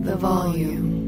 the volume.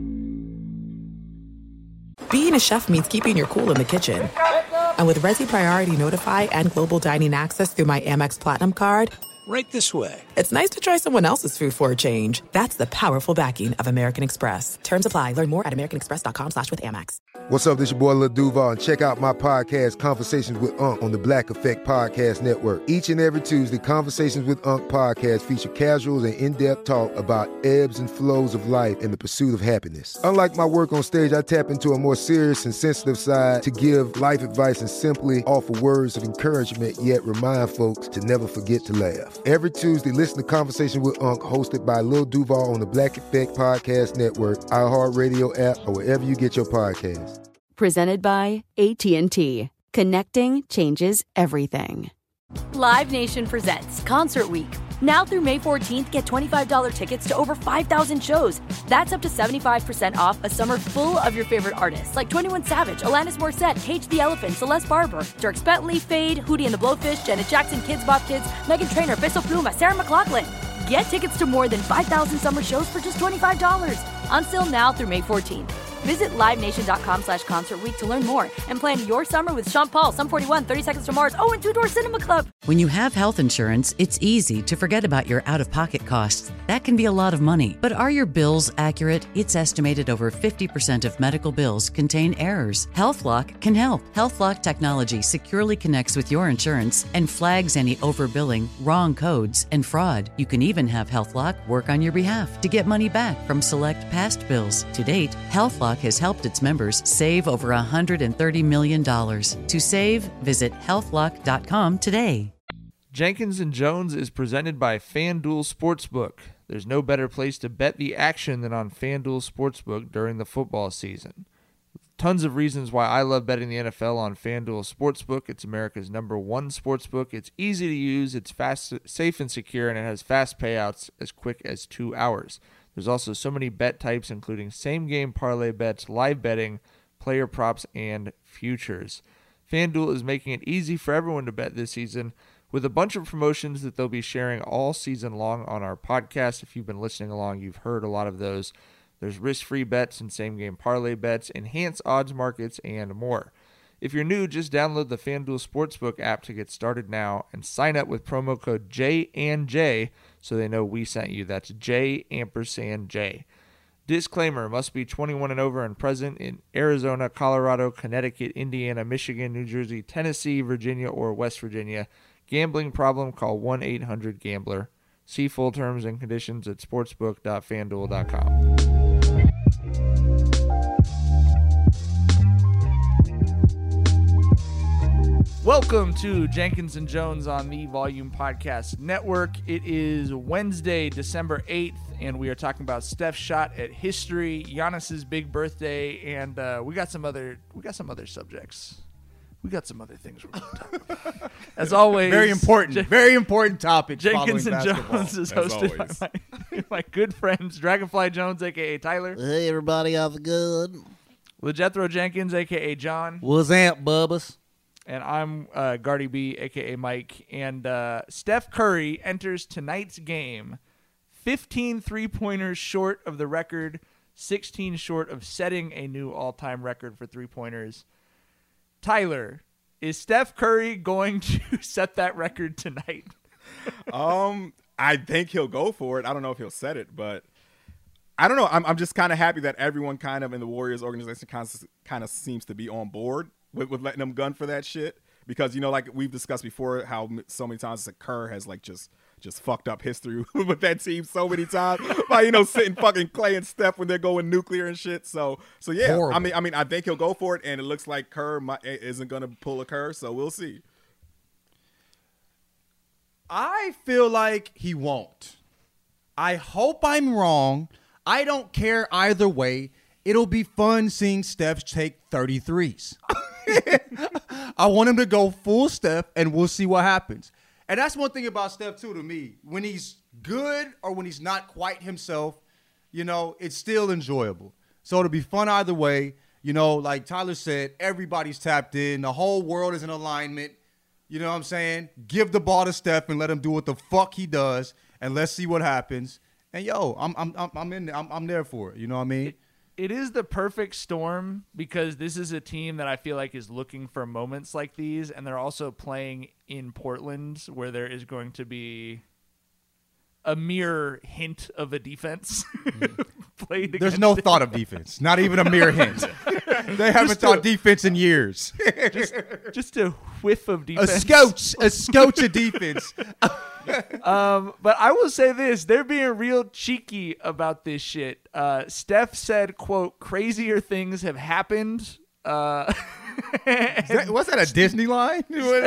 Being a chef means keeping your cool in the kitchen. And with Resi Priority Notify and Global Dining Access through my Amex Platinum card, right this way. It's nice to try someone else's food for a change. That's the powerful backing of American Express. Terms apply. Learn more at americanexpress.com/withAmex. What's up? This your boy Lil Duval, and check out my podcast, Conversations with Unc, on the Black Effect Podcast Network. Each and every Tuesday, Conversations with Unc podcast feature casuals and in-depth talk about ebbs and flows of life and the pursuit of happiness. Unlike my work on stage, I tap into a more serious and sensitive side to give life advice and simply offer words of encouragement, yet remind folks to never forget to laugh. Every Tuesday, listen to Conversation with Unc, hosted by Lil Duval on the Black Effect Podcast Network, iHeartRadio app, or wherever you get your podcasts. Presented by AT&T. Connecting changes everything. Live Nation presents Concert Week. Now through May 14th, get $25 tickets to over 5,000 shows. That's up to 75% off a summer full of your favorite artists like 21 Savage, Alanis Morissette, Cage the Elephant, Celeste Barber, Dierks Bentley, Fade, Hootie and the Blowfish, Janet Jackson, Kidz Bop Kids, Meghan Trainor, Peso Pluma, Sarah McLachlan. Get tickets to more than 5,000 summer shows for just $25. On sale now through May 14th. Visit LiveNation.com/Concert Week to learn more and plan your summer with Sean Paul, Sum 41, 30 Seconds to Mars, and Two Door Cinema Club. When you have health insurance, it's easy to forget about your out-of-pocket costs. That can be a lot of money. But are your bills accurate? It's estimated over 50% of medical bills contain errors. HealthLock can help. HealthLock technology securely connects with your insurance and flags any overbilling, wrong codes, and fraud. You can even have HealthLock work on your behalf to get money back from select past bills. To date, HealthLock has helped its members save over $130 million. To save, visit healthlock.com today. Jenkins and Jones is presented by FanDuel Sportsbook. There's no better place to bet the action than on FanDuel Sportsbook during the football season. Tons of reasons why I love betting the NFL on FanDuel Sportsbook. It's America's #1 sportsbook. It's easy to use, it's fast, safe, and secure, and it has fast payouts as quick as 2 hours. There's also so many bet types, including same-game parlay bets, live betting, player props, and futures. FanDuel is making it easy for everyone to bet this season with a bunch of promotions that they'll be sharing all season long on our podcast. If you've been listening along, you've heard a lot of those. There's risk-free bets and same-game parlay bets, enhanced odds markets, and more. If you're new, just download the FanDuel Sportsbook app to get started now and sign up with promo code J&J so they know we sent you. That's J&J. Disclaimer, must be 21 and over and present in Arizona, Colorado, Connecticut, Indiana, Michigan, New Jersey, Tennessee, Virginia, or West Virginia. Gambling problem? Call 1-800-GAMBLER. See full terms and conditions at sportsbook.fanduel.com. Welcome to Jenkins and Jones on the Volume Podcast Network. It is Wednesday, December 8th, and we are talking about Steph's shot at history, Giannis's big birthday, and we got some other subjects. We got some other things we're going to talk about. As always, very important topic. Jenkins and Jones is hosted by my good friends Dragonfly Jones, aka Tyler. Hey everybody, how's it good? LeJethro Jenkins, aka John. What's up, Bubbas? And I'm Gardy B, a.k.a. Mike. And Steph Curry enters tonight's game 15 three-pointers short of the record, 16 short of setting a new all-time record for three-pointers. Tyler, is Steph Curry going to set that record tonight? I think he'll go for it. I don't know if he'll set it, but I don't know. I'm just kind of happy that everyone kind of in the Warriors organization kind of seems to be on board with letting them gun for that shit, because, you know, like we've discussed before, how so many times that Kerr has like just fucked up history with that team so many times by, you know, sitting fucking Clay and Steph when they're going nuclear and shit. So yeah, horrible. I mean, I think he'll go for it, and it looks like Kerr isn't gonna pull a Kerr, so we'll see. I feel like he won't. I hope I'm wrong. I don't care either way. It'll be fun seeing Steph take 33s. I want him to go full Steph, and we'll see what happens. And that's one thing about Steph, too, to me. When he's good or when he's not quite himself, you know, it's still enjoyable. So it'll be fun either way. You know, like Tyler said, everybody's tapped in. The whole world is in alignment. You know what I'm saying? Give the ball to Steph and let him do what the fuck he does, and let's see what happens. And yo, I'm there for it. You know what I mean? It is the perfect storm because this is a team that I feel like is looking for moments like these, and they're also playing in Portland where there is going to be a mere hint of a defense played. There's no thought of defense. Not even a mere hint. They haven't thought defense in years. just a whiff of defense. A scotch of defense. But I will say this, they're being real cheeky about this shit. Steph said, quote, crazier things have happened. Was that a Disney line?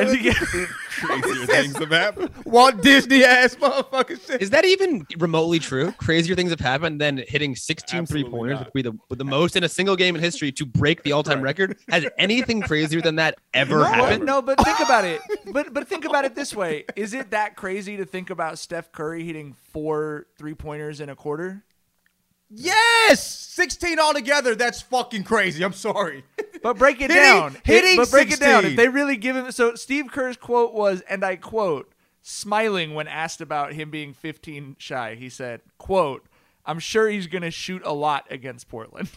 Crazier things have happened. Walt Disney ass motherfucker shit. Is that even remotely true? Crazier things have happened than hitting 16 3-pointers would be the most in a single game in history to break the all-time record. Has anything crazier than that ever happened? No, but think about it. But think about it this way. Is it that crazy to think about Steph Curry hitting 4 3-pointers in a quarter? Yes! 16 altogether. That's fucking crazy. I'm sorry. But break it down. But break it down. If they really give him... So Steve Kerr's quote was, and I quote, smiling when asked about him being 15 shy, he said, quote, I'm sure he's going to shoot a lot against Portland.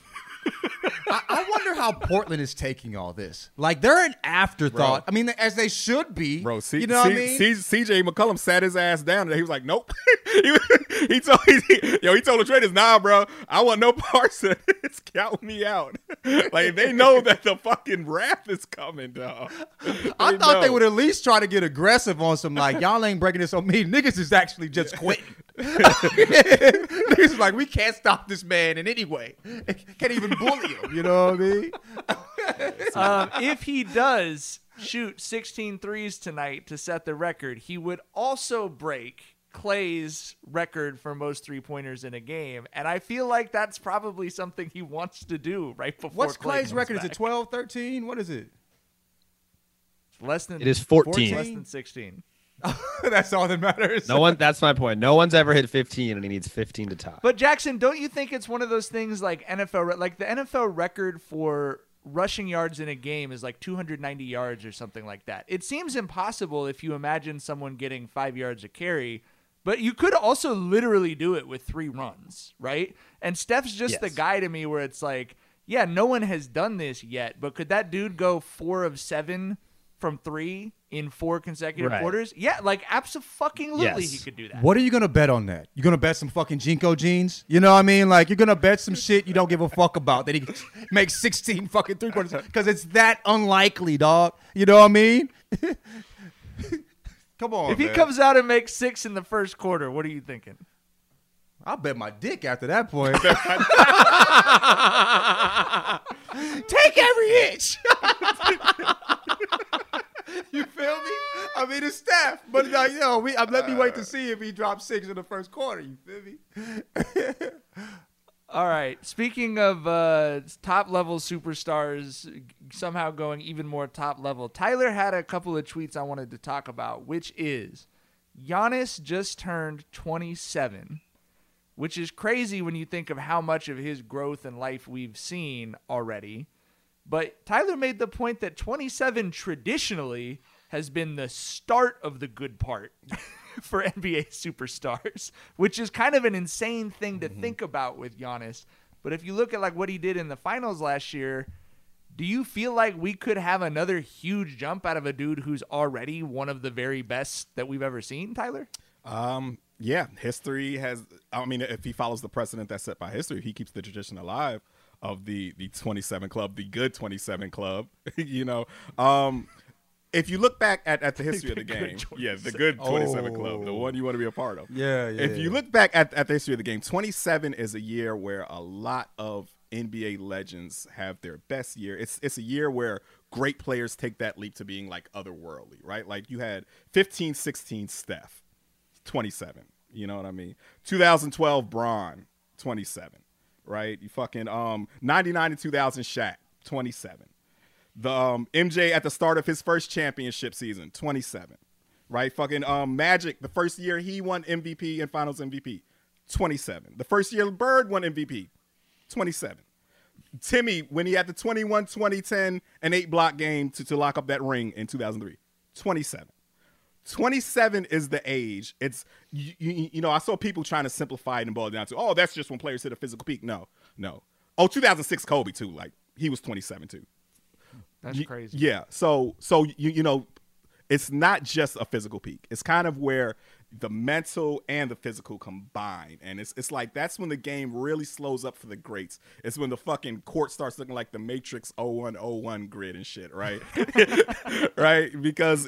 I wonder how Portland is taking all this. Like, they're an afterthought. Bro. I mean, as they should be. Bro, you know what I mean? CJ McCollum sat his ass down and he was like, nope. he told the traders, nah, bro, I want no parts of this. Count me out. Like, they know that the fucking wrath is coming, dog. I thought they would at least try to get aggressive on some, like, y'all ain't breaking this on me. Niggas is actually just quitting. Niggas is like, we can't stop this man in any way. Can't even bully him. You know what I mean? If he does shoot 16 threes tonight to set the record, he would also break Clay's record for most 3-pointers in a game. And I feel like that's probably something he wants to do right before What's Clay Clay's record? back. Is it 12, 13? What is it? Less than It is 14. Less than 16. That's all that matters. That's my point. No one's ever hit 15, and he needs 15 to top. But Jackson, don't you think it's one of those things like like the NFL record for rushing yards in a game is like 290 yards or something like that? It seems impossible if you imagine someone getting 5 yards a carry, but you could also literally do it with 3 runs, right? And Steph's just the guy to me where it's like, yeah, no one has done this yet, but could that dude go 4 of 7 from 3 in 4 consecutive quarters? Yeah, like abso-fucking-lutely he could do that. What are you going to bet on that? You going to bet some fucking Jinko jeans? You know what I mean? Like, you're going to bet some shit you don't give a fuck about that he makes 16 fucking 3-pointers because it's that unlikely, dog. You know what I mean? Come on, If he comes out and makes 6 in the first quarter, what are you thinking? I'll bet my dick after that point. Take every inch. You feel me? I mean, it's Steph, but like, let me wait to see if he drops 6 in the first quarter. You feel me? All right. Speaking of top-level superstars somehow going even more top-level, Tyler had a couple of tweets I wanted to talk about, which is Giannis just turned 27, which is crazy when you think of how much of his growth in life we've seen already. But Tyler made the point that 27 traditionally has been the start of the good part for NBA superstars, which is kind of an insane thing to think about with Giannis. But if you look at like what he did in the finals last year, do you feel like we could have another huge jump out of a dude who's already one of the very best that we've ever seen, Tyler? Yeah, history has, I mean, if he follows the precedent that's set by history, he keeps the tradition alive of the 27 club, the good 27 club, you know. If you look back at the history of the game, the good 27 club, the one you want to be a part of. If you look back at the history of the game, 27 is a year where a lot of NBA legends have their best year. It's a year where great players take that leap to being like otherworldly, right? Like you had 15-16 Steph, 27. You know what I mean? 2012 Bron, 27. Right? You fucking 99 and 2000 Shaq, 27. The MJ at the start of his first championship season, 27. Right? Fucking Magic, the first year he won MVP and Finals MVP, 27. The first year Bird won MVP, 27. Timmy, when he had the 21-20-10 and 8 block game to lock up that ring in 2003, 27. 27 is the age. It's you know, I saw people trying to simplify it and boil it down to, oh, that's just when players hit a physical peak. No. Oh, 2006 Kobe too. Like, he was 27 too. That's crazy. Yeah. So you know, it's not just a physical peak. It's kind of where the mental and the physical combine. And it's like, that's when the game really slows up for the greats. It's when the fucking court starts looking like the Matrix 0101 grid and shit, right? Right? Because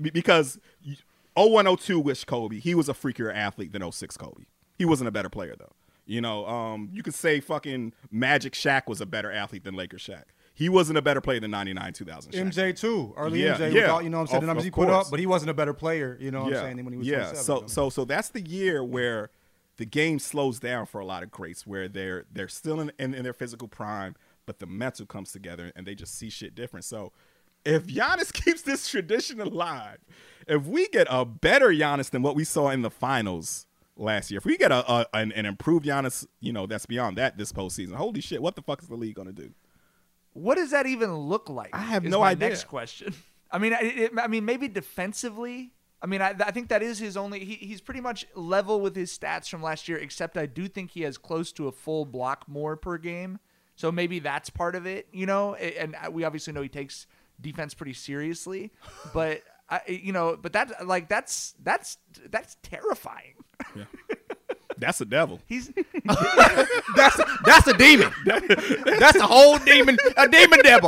0102 was Kobe. He was a freakier athlete than 06 Kobe. He wasn't a better player though. You know, you could say fucking Magic Shaq was a better athlete than Lakers Shaq. He wasn't a better player than 99, 2000 Shaq. MJ too. Early Yeah, MJ, yeah. without, you know what I'm saying, the numbers he put course. up, but he wasn't a better player, you know what I'm saying, than when he was 27. So that's the year where the game slows down for a lot of greats, where they're still in their physical prime, but the mental comes together and they just see shit different. So if Giannis keeps this tradition alive, if we get a better Giannis than what we saw in the finals last year, if we get an improved Giannis, you know, that's beyond that this postseason, holy shit, what the fuck is the league gonna do? What does that even look like? I have is no my idea. Next question. I mean, I mean, maybe defensively. I mean, I think that is his only. He's pretty much level with his stats from last year, except I do think he has close to a full block more per game. So maybe that's part of it, you know. And we obviously know he takes defense pretty seriously, but that's terrifying. Yeah. That's a devil. He's That's a demon. That's a whole demon, a demon devil.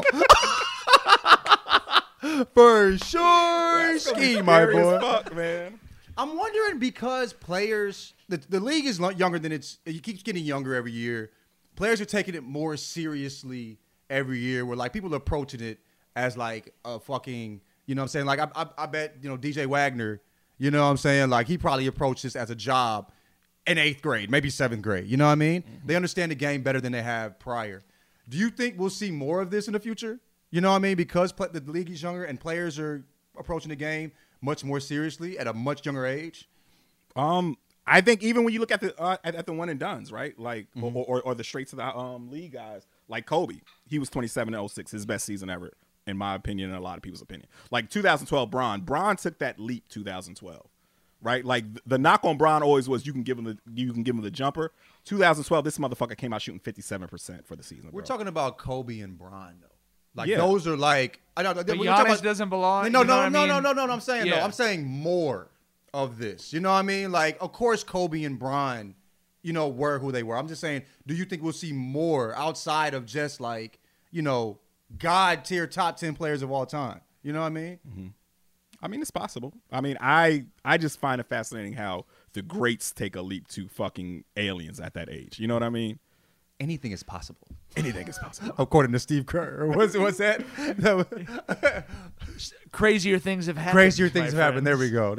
For sure, ski, my boy. Fuck, man. I'm wondering, because players, the league is younger than it keeps getting younger every year. Players are taking it more seriously every year, where like people are approaching it as like a fucking, you know what I'm saying? Like I bet, you know, DJ Wagner, you know what I'm saying? Like he probably approached this as a job in 8th grade, maybe 7th grade. You know what I mean? Mm-hmm. They understand the game better than they have prior. Do you think we'll see more of this in the future? You know what I mean? Because the league is younger and players are approaching the game much more seriously at a much younger age. I think even when you look at the one and dones, right? Like, mm-hmm. or the straight to the league guys, like Kobe, he was 27 in 06, his best season ever, in my opinion, and a lot of people's opinion. Like 2012, Bron took that leap 2012. Right, like the knock on Bron always was you can give him the jumper. 2012, this motherfucker came out shooting 57% for the season. We're talking about Kobe and Bron though. Like those are like, I know. But Giannis doesn't belong. No. I'm saying no. I'm saying more of this. You know what I mean? Like, of course, Kobe and Bron, you know, were who they were. I'm just saying, do you think we'll see more outside of just like, you know, God tier top 10 players of all time? You know what I mean? Mm-hmm. I mean, it's possible. I mean, I just find it fascinating how the greats take a leap to fucking aliens at that age. You know what I mean? Anything is possible. Anything is possible. According to Steve Kerr. What's that? Crazier things have happened. Crazier things have happened. There we go.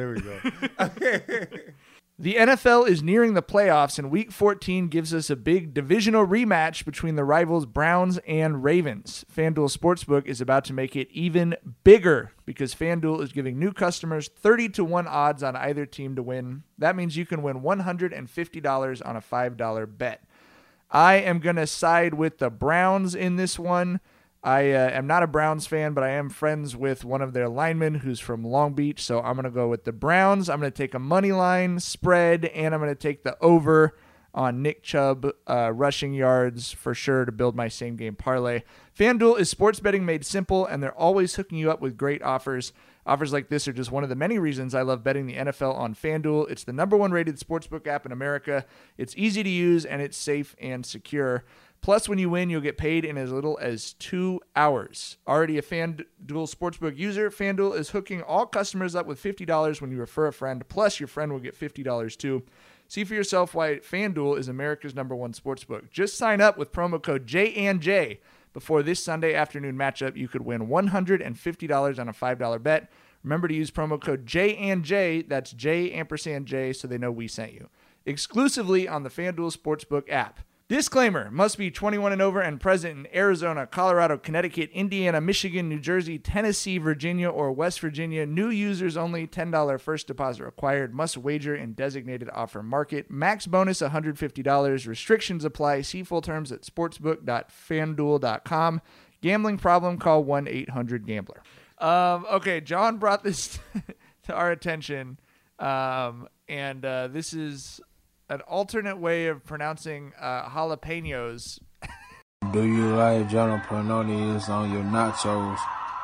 The NFL is nearing the playoffs, and Week 14 gives us a big divisional rematch between the rivals Browns and Ravens. FanDuel Sportsbook is about to make it even bigger because FanDuel is giving new customers 30-1 odds on either team to win. That means you can win $150 on a $5 bet. I am going to side with the Browns in this one. I am not a Browns fan, but I am friends with one of their linemen who's from Long Beach, so I'm going to go with the Browns. I'm going to take a money line spread, and I'm going to take the over on Nick Chubb rushing yards for sure to build my same-game parlay. FanDuel is sports betting made simple, and they're always hooking you up with great offers. Offers like this are just one of the many reasons I love betting the NFL on FanDuel. It's the #1 rated sportsbook app in America. It's easy to use, and it's safe and secure. Plus, when you win, you'll get paid in as little as 2 hours. Already a FanDuel Sportsbook user, FanDuel is hooking all customers up with $50 when you refer a friend. Plus, your friend will get $50 too. See for yourself why FanDuel is America's #1 sportsbook. Just sign up with promo code JANJ before this Sunday afternoon matchup. You could win $150 on a $5 bet. Remember to use promo code JANJ, that's J&J, so they know we sent you. Exclusively on the FanDuel Sportsbook app. Disclaimer, must be 21 and over and present in Arizona, Colorado, Connecticut, Indiana, Michigan, New Jersey, Tennessee, Virginia, or West Virginia. New users only, $10 first deposit required. Must wager in designated offer market. Max bonus $150. Restrictions apply. See full terms at sportsbook.fanduel.com. Gambling problem, call 1-800-GAMBLER. Okay, John brought this to our attention. And this is an alternate way of pronouncing jalapenos. Do you like jalapenos on your nachos?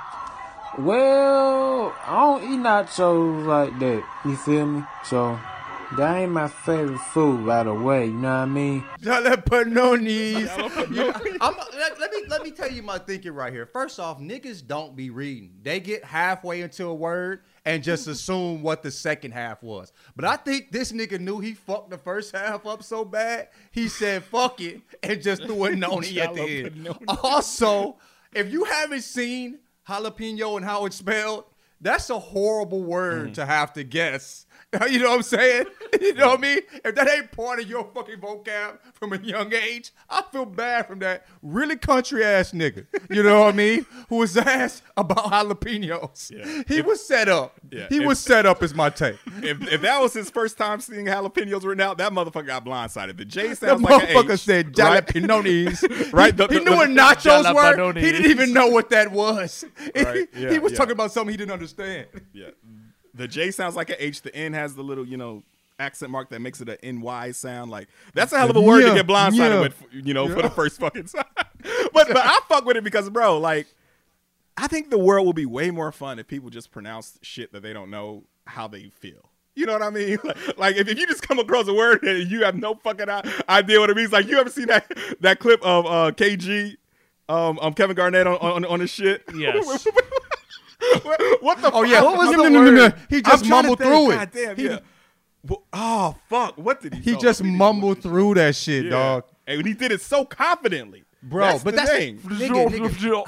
Well, I don't eat nachos like that. You feel me? So that ain't my favorite food, by the way. You know what I mean? Jalapenos. Let me tell you my thinking right here. First off, niggas don't be reading. They get halfway into a word and just assume what the second half was. But I think this nigga knew he fucked the first half up so bad, he said fuck it and just threw a noni at the end. Also, if you haven't seen jalapeno and how it's spelled, that's a horrible word to have to guess. You know what I'm saying? You know what I mean? If that ain't part of your fucking vocab from a young age, I feel bad from that really country ass nigga. You know what I mean? Who was asked about jalapenos. Yeah. He was set up. Yeah. He was set up is my take. If that was his first time seeing jalapenos written out, that motherfucker got blindsided. The J sounds the like an H. motherfucker said jalapenos. Right? He knew what nachos were. He didn't even know what that was. Right. Yeah, he was talking about something he didn't understand. Yeah. The J sounds like an H. The N has the little, accent mark that makes it an NY sound. Like, that's a hell of a word to get blindsided with, for the first fucking time. but I fuck with it because, bro, like, I think the world will be way more fun if people just pronounce shit that they don't know how they feel. You know what I mean? Like if you just come across a word and you have no fucking idea what it means. Like, you ever seen that clip of KG, Kevin Garnett on his shit? Yes. What the fuck? Oh, yeah. What was the He just mumbled through it. God damn, yeah. Oh, fuck. What did he He just mumbled through that shit, dog. And he did it so confidently. Bro, that's the thing. Nigga.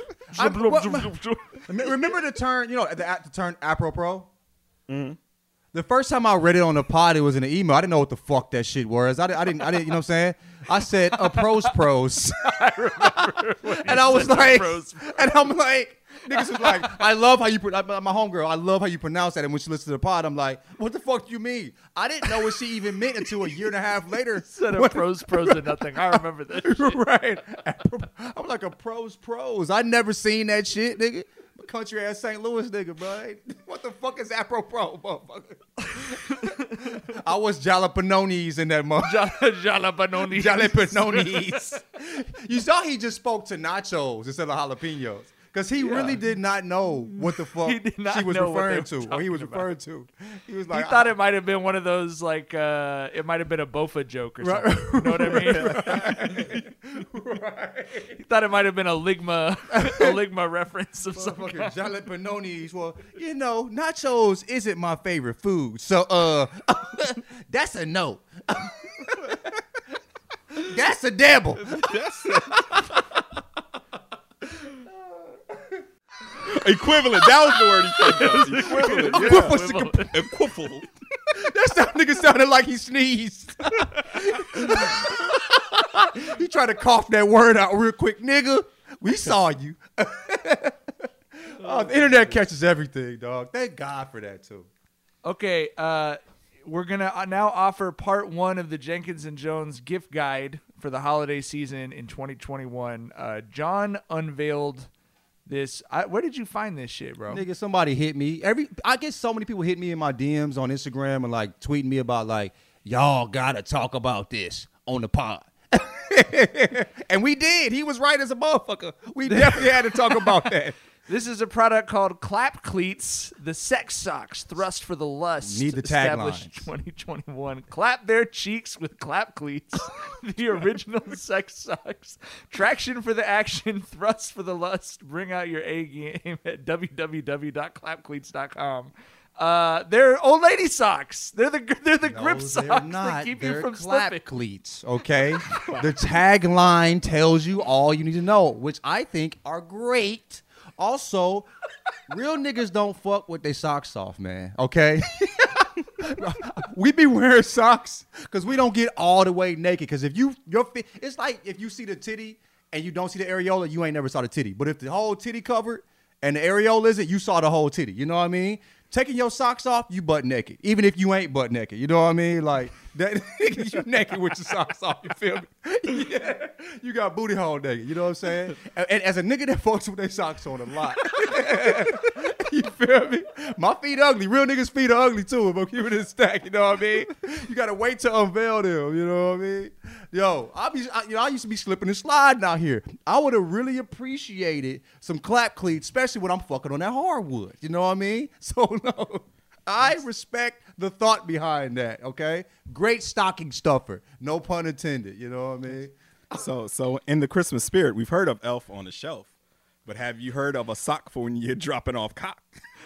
Remember the term, the term apropos? Mm-hmm. The first time I read it on the pod, it was in an email. I didn't know what the fuck that shit was. I didn't, you know what I'm saying? I said, pros. I remember. And I was like, and I'm like, niggas was like, I love how you, my homegirl, I love how you pronounce that. And when she listened to the pod, I'm like, what the fuck do you mean? I didn't know what she even meant until a year and a half later. Instead of pros and nothing. I remember that shit. Right. I'm like, pros. I never seen that shit, nigga. Country ass St. Louis nigga, bro. What the fuck is apropos, motherfucker? I was jalapenos in that motherfucker. Jalapenos. You saw he just spoke to nachos instead of jalapenos. Because he really did not know what the fuck she was referring to, or he was referring to. He was like, he thought it might have been one of those, like, it might have been a Bofa joke or something. You know what I mean? Right. He thought it might have been a Ligma reference of some kind. Jalapenos. Well, nachos isn't my favorite food. So, that's a no. That's a dabble. Equivalent. That was the word he said. Equivalent. Equivalent. That nigga sounded like he sneezed. He tried to cough that word out real quick. Nigga, we saw you. The internet catches everything, dog. Thank God for that, too. Okay, we're going to now offer part 1 of the Jenkins and Jones gift guide for the holiday season in 2021. John unveiled this. Where did you find this shit, bro? Nigga, somebody hit me. I get so many people hit me in my DMs on Instagram and like tweeting me about like, y'all gotta talk about this on the pod. And we did. He was right as a motherfucker. We definitely had to talk about that. This is a product called Clap Cleats, the sex socks thrust for the lust. Need the established 2021. Clap their cheeks with Clap Cleats, the original sex socks. Traction for the action, thrust for the lust. Bring out your A game at www.clapcleats.com. They're old lady socks. They're the grip socks that keep you from slipping. Cleats, okay? The tagline tells you all you need to know, which I think are great. Also, real niggas don't fuck with their socks off, man. Okay? We be wearing socks because we don't get all the way naked. Because if it's like if you see the titty and you don't see the areola, you ain't never saw the titty. But if the whole titty covered and the areola isn't, you saw the whole titty. You know what I mean? Taking your socks off, you butt naked. Even if you ain't butt naked. You know what I mean? Like, that, you naked with your socks off. You feel me? Yeah. You got booty hole naked. You know what I'm saying? And as a nigga that fucks with their socks on a lot. You feel me? My feet ugly. Real niggas' feet are ugly too. If I'm keeping it stacked, you know what I mean? You gotta wait to unveil them. You know what I mean? Yo, I used to be slipping and sliding out here. I would have really appreciated some clap cleats, especially when I'm fucking on that hardwood. You know what I mean? So no, I respect the thought behind that. Okay, great stocking stuffer. No pun intended. You know what I mean? So in the Christmas spirit, we've heard of Elf on the Shelf, but have you heard of a sock for when you're dropping off cock?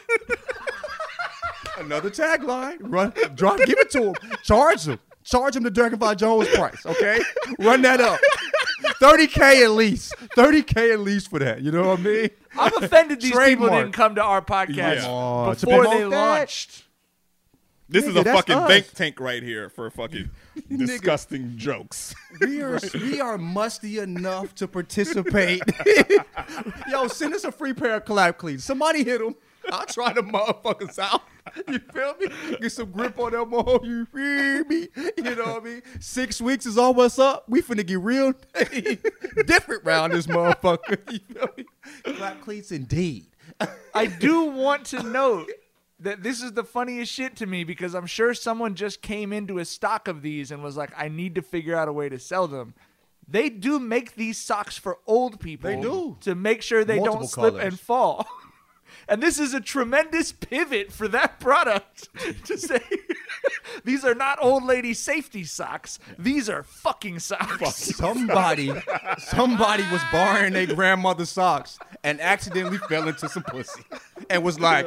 Another tagline. Give it to him. Charge him the Dragonfly Jones price, okay? Run that up. $30K at least. $30K at least for that. You know what I mean? I'm offended these Trademark. people didn't come to our podcast before they launched. This is a fucking think tank right here for fucking disgusting jokes. We are musty enough to participate. Yo, send us a free pair of clap cleats. Somebody hit them. I'll try the motherfuckers out. You feel me? Get some grip on them all. You feel me? You know what I mean? 6 weeks is all what's up. We finna get real different round this motherfucker. You feel me? Clap cleats indeed. I do want to note that this is the funniest shit to me because I'm sure someone just came into a stock of these and was like, I need to figure out a way to sell them. They do make these socks for old people. They do. To make sure they Multiple don't slip colors. and fall. And this is a tremendous pivot for that product to say, these are not old lady safety socks. These are fucking socks. Somebody was borrowing their grandmother's socks and accidentally fell into some pussy and was like,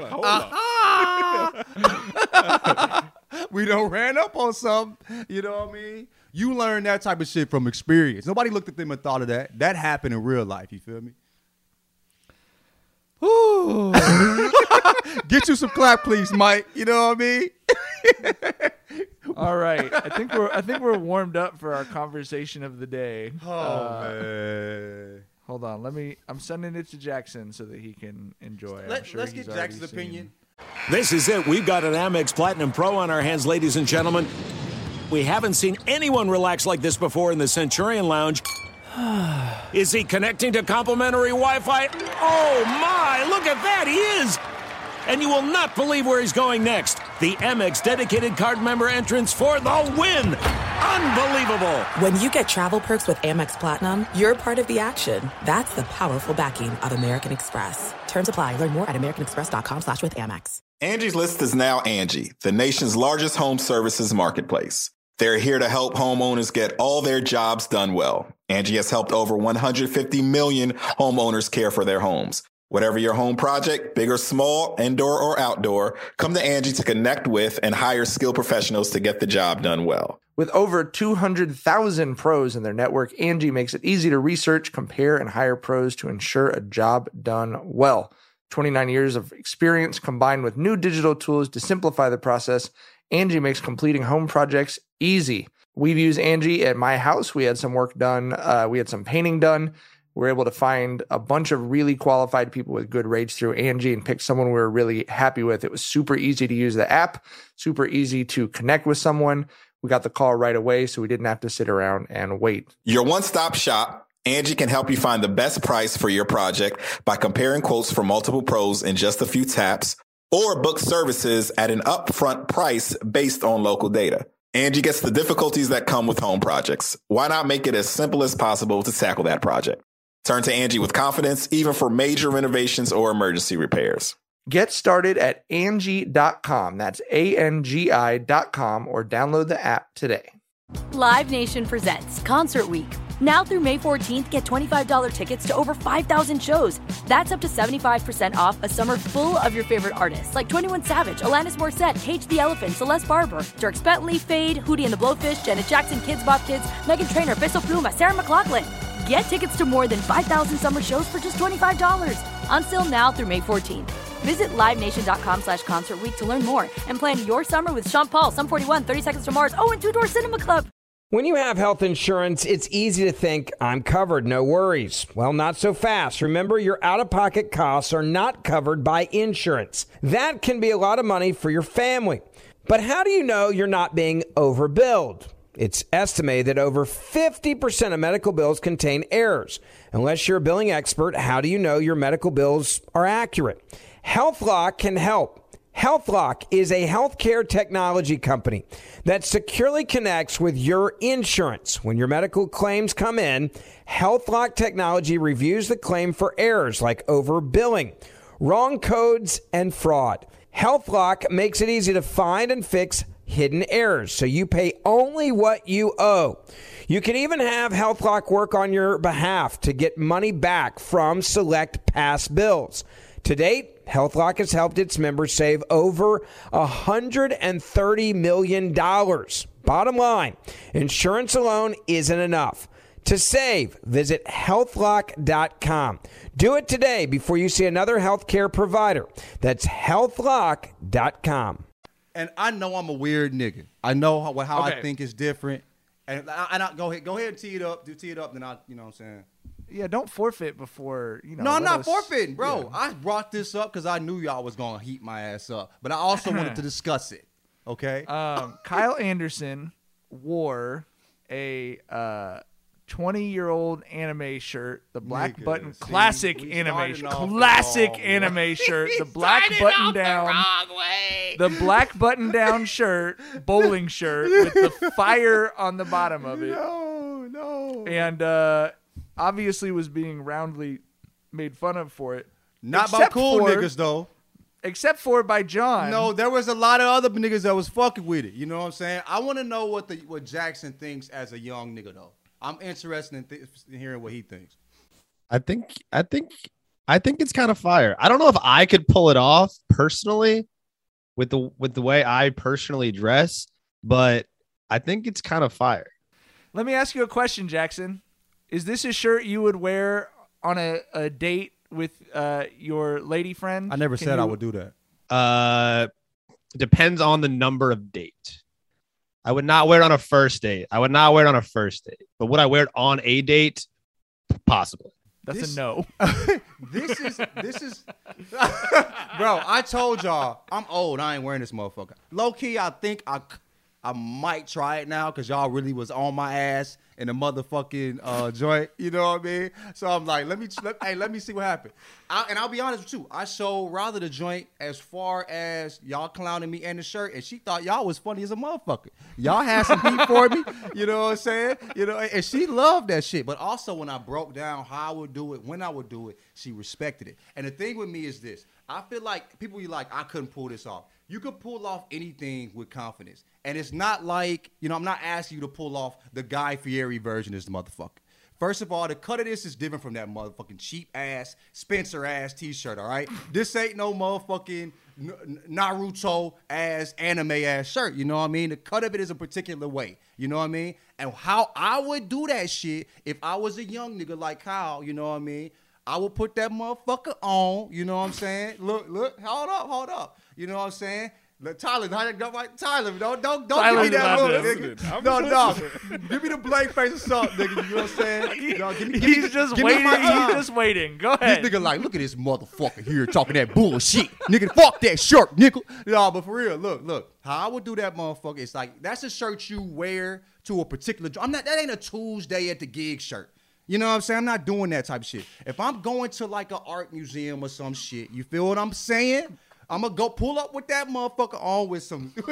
we done ran up on something. You know what I mean? You learn that type of shit from experience. Nobody looked at them and thought of that. That happened in real life. You feel me? Ooh. Get you some clap, please, Mike. You know what I mean? All right. I think we're warmed up for our conversation of the day. Man. Hold on. I'm sending it to Jackson so that he can enjoy it. Let's get Jackson's opinion. This is it. We've got an Amex Platinum Pro on our hands, ladies and gentlemen. We haven't seen anyone relax like this before in the Centurion Lounge. Is he connecting to complimentary Wi-Fi? Oh, my. Look at that. He is. And you will not believe where he's going next. The Amex dedicated card member entrance for the win. Unbelievable. When you get travel perks with Amex Platinum, you're part of the action. That's the powerful backing of American Express. Terms apply. Learn more at americanexpress.com/withAmex. Angie's List is now Angie, the nation's largest home services marketplace. They're here to help homeowners get all their jobs done well. Angie has helped over 150 million homeowners care for their homes. Whatever your home project, big or small, indoor or outdoor, come to Angie to connect with and hire skilled professionals to get the job done well. With over 200,000 pros in their network, Angie makes it easy to research, compare, and hire pros to ensure a job done well. 29 years of experience combined with new digital tools to simplify the process, Angie makes completing home projects easy. We've used Angie at my house. We had some work done. We had some painting done. We were able to find a bunch of really qualified people with good rates through Angie and pick someone we were really happy with. It was super easy to use the app, super easy to connect with someone. We got the call right away, so we didn't have to sit around and wait. Your one-stop shop, Angie can help you find the best price for your project by comparing quotes from multiple pros in just a few taps, or book services at an upfront price based on local data. Angie gets the difficulties that come with home projects. Why not make it as simple as possible to tackle that project? Turn to Angie with confidence, even for major renovations or emergency repairs. Get started at Angie.com. That's ANGI.com, or download the app today. Live Nation presents Concert Week. Now through May 14th, get $25 tickets to over 5,000 shows. That's up to 75% off a summer full of your favorite artists like 21 Savage, Alanis Morissette, Cage the Elephant, Celeste Barber, Dierks Bentley, Fade, Hootie and the Blowfish, Janet Jackson, Kidz Bop Kids, Meghan Trainor, Peso Pluma, Sarah McLachlan. Get tickets to more than 5,000 summer shows for just $25. Until now through May 14th. Visit LiveNation.com/Concert Week to learn more and plan your summer with Sean Paul, Sum 41, 30 Seconds to Mars, and Two Door Cinema Club. When you have health insurance, it's easy to think, I'm covered, no worries. Well, not so fast. Remember, your out-of-pocket costs are not covered by insurance. That can be a lot of money for your family. But how do you know you're not being overbilled? It's estimated that over 50% of medical bills contain errors. Unless you're a billing expert, how do you know your medical bills are accurate? HealthLock can help. HealthLock is a healthcare technology company that securely connects with your insurance. When your medical claims come in, HealthLock technology reviews the claim for errors like overbilling, wrong codes, and fraud. HealthLock makes it easy to find and fix hidden errors, so you pay only what you owe. You can even have HealthLock work on your behalf to get money back from select past bills. To date, HealthLock has helped its members save over $130 million. Bottom line, insurance alone isn't enough. To save, visit healthlock.com. Do it today before you see another healthcare provider. That's healthlock.com. And I know I'm a weird nigga. I know how I think is different. And I go ahead and tee it up. Tee it up, then you know what I'm saying? Yeah, don't forfeit before, No, I'm not forfeiting, bro. Yeah. I brought this up because I knew y'all was going to heat my ass up. But I also wanted to discuss it, okay? Kyle Anderson wore a 20-year-old anime shirt, the black button classic anime shirt, the black button down, the black button down shirt, bowling shirt with the fire on the bottom of it. No. And obviously was being roundly made fun of for it. Not by cool niggas though. Except for by John. No, there was a lot of other niggas that was fucking with it. You know what I'm saying? I want to know what Jackson thinks as a young nigga though. I'm interested in hearing what he thinks. I think it's kind of fire. I don't know if I could pull it off personally with the way I personally dress, but I think it's kind of fire. Let me ask you a question, Jackson. Is this a shirt you would wear on a date with your lady friend? I never said I would do that. Depends on the number of date. I would not wear it on a first date. But would I wear it on a date? Possibly. That's a no. This is bro, I told y'all I'm old. I ain't wearing this motherfucker. Low key, I think I might try it now because y'all really was on my ass in the motherfucking joint. You know what I mean? So I'm like, let me see what happened. I'll be honest with you. I showed rather the joint as far as y'all clowning me and the shirt, and she thought y'all was funny as a motherfucker. Y'all had some heat for me. You know what I'm saying? You know, and she loved that shit. But also when I broke down how I would do it, when I would do it, she respected it. And the thing with me is this. I feel like people be like, I couldn't pull this off. You could pull off anything with confidence. And it's not like, I'm not asking you to pull off the Guy Fieri version of this motherfucker. First of all, the cut of this is different from that motherfucking cheap-ass, Spencer-ass T-shirt, all right? This ain't no motherfucking Naruto-ass, anime-ass shirt, you know what I mean? The cut of it is a particular way, you know what I mean? And how I would do that shit if I was a young nigga like Kyle, you know what I mean? I would put that motherfucker on, you know what I'm saying? Look, hold up. You know what I'm saying? Look, Tyler, don't give me that look, nigga. No. Give me the blank face or something, nigga. You know what I'm saying? No, He's just waiting. Go ahead. This nigga like, look at this motherfucker here talking that bullshit. Nigga, fuck that shirt, nigga. No, but for real, look. How I would do that motherfucker, it's like, that's a shirt you wear to a particular that ain't a Tuesday at the gig shirt. You know what I'm saying? I'm not doing that type of shit. If I'm going to like an art museum or some shit, you feel what I'm saying? I'm gonna go pull up with that motherfucker on with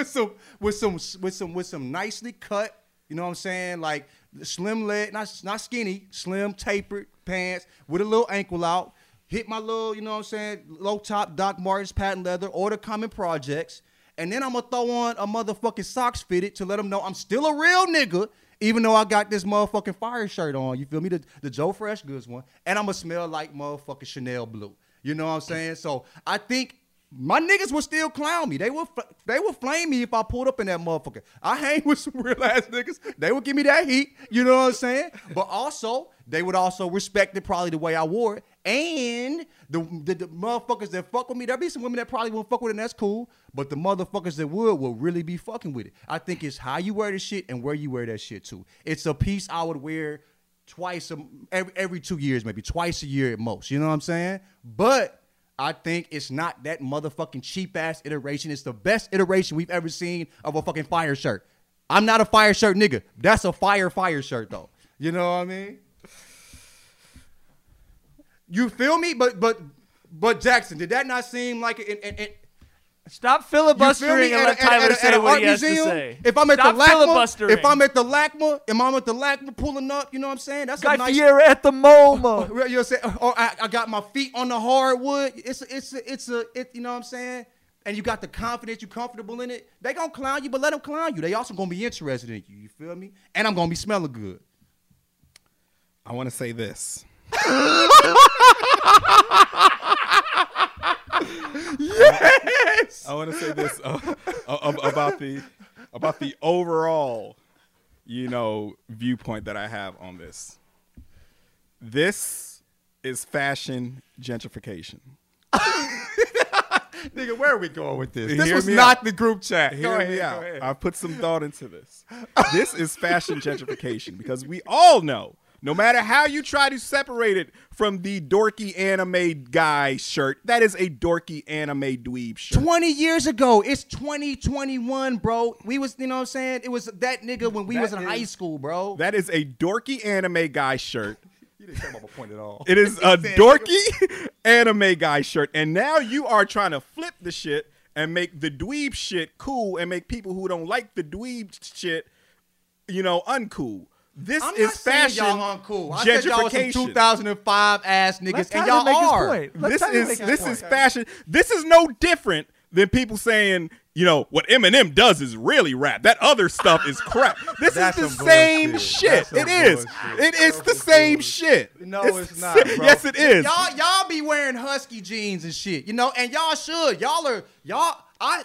some nicely cut, you know what I'm saying? Like slim leg, not skinny, slim tapered pants with a little ankle out. Hit my little, you know what I'm saying, low top Doc Martens patent leather or the Common Projects. And then I'm gonna throw on a motherfucking socks fitted to let them know I'm still a real nigga. Even though I got this motherfucking fire shirt on, you feel me? The Joe Fresh Goods one. And I'm going to smell like motherfucking Chanel Blue. You know what I'm saying? So I think my niggas would still clown me. They would flame me if I pulled up in that motherfucker. I hang with some real ass niggas. They would give me that heat. You know what I'm saying? But also, they would also respect it probably the way I wore it. And the motherfuckers that fuck with me, there'll be some women that probably won't fuck with it, and that's cool. But the motherfuckers that will really be fucking with it. I think it's how you wear the shit and where you wear that shit too. It's a piece I would wear every 2 years, maybe twice a year at most. You know what I'm saying? But I think it's not that motherfucking cheap-ass iteration. It's the best iteration we've ever seen of a fucking fire shirt. I'm not a fire shirt nigga. That's a fire shirt, though. You know what I mean? You feel me? But But Jackson, did that not seem like Stop filibustering and let Tyler say what he has to say. If I'm at Stop the LACMA, filibustering. if I'm at the LACMA pulling up, you know what I'm saying? That's Guy a nice. Fieri at the MoMA. You know what I'm saying? Or I got my feet on the hardwood. It's you know what I'm saying? And you got the confidence, you comfortable in it. They gonna clown you, but let them clown you. They also gonna be interested in you. You feel me? And I'm gonna be smelling good. I want to say this. Yes. I want to say this about the overall, viewpoint that I have on this. This is fashion gentrification. Nigga, where are we going with this? This was not the group chat. Hear me out. I put some thought into this. This is fashion gentrification because we all know, no matter how you try to separate it from the dorky anime guy shirt, that is a dorky anime dweeb shirt. 20 years ago, it's 2021, bro. We was, you know what I'm saying? It was that nigga when we was in high school, bro. That is a dorky anime guy shirt. You didn't come up with a point at all. It is a dorky anime guy shirt. And now you are trying to flip the shit and make the dweeb shit cool and make people who don't like the dweeb shit, uncool. This I'm is not saying fashion y'all uncool. I said y'all was some gentrification. 2005 ass niggas, Let and Tyler y'all make his are. point. Let This Tyler is make his this point. is fashion. This is no different than people saying, what Eminem does is really rap. That other stuff is crap. This That's is the some same bullshit. shit. That's some It is. bullshit. It is the same shit. No, it's the not, same- bro. Yes, it is. Y'all be wearing husky jeans and shit, and y'all should. I